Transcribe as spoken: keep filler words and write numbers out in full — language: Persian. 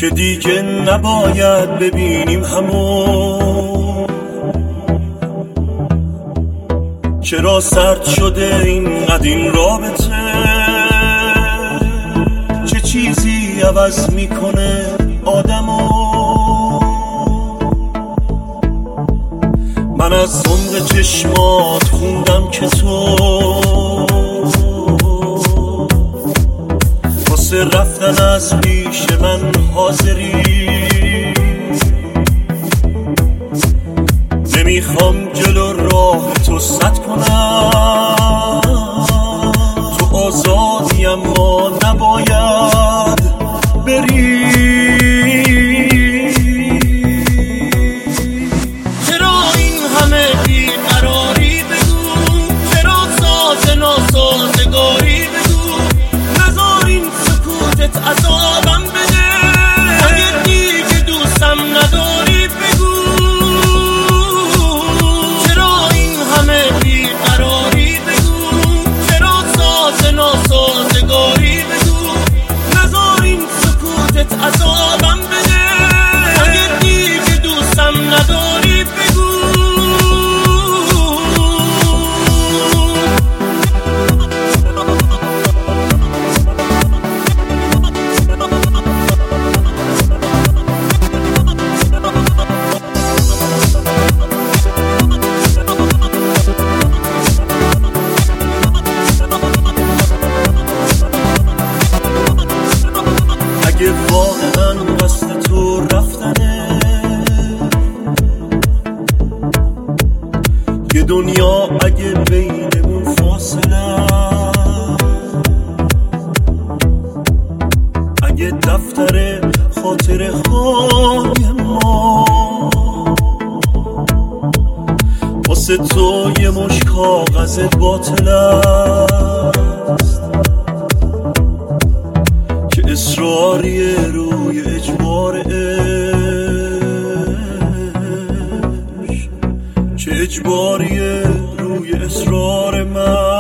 که دیگه نباید ببینیم همون. چرا سرد شده اینقدر این رابطه؟ چه چیزی عوض میکنه آدمو؟ من از عمق چشمات خوندم که تو واسه رفتن از پیش من حاضری. نمیخوام جلو راه تو سد کنم، تو آزادی اما نباید بری. چرا این همه بیقراری بگو، چرا ساز ناسازگاری بگو، نذار این سکوتت عذابم بده. اگه دیگه دوستم نداری بگو، چرا این همه بیقراری بگو، چرا ساز ناسازگاری بگو، نذار این سکوتت عذابم بده. اگه دیگه دوستم نداری بگو. اگه واقعا قصد تو رفتنه، یه دنیا اگه بینمون فاصله، اگه دفتر خاطره های ما واسه تو یه مش کاغذ باطل است که اصراریه روی اجبار عشق، چه اجباریه روی اصرار من.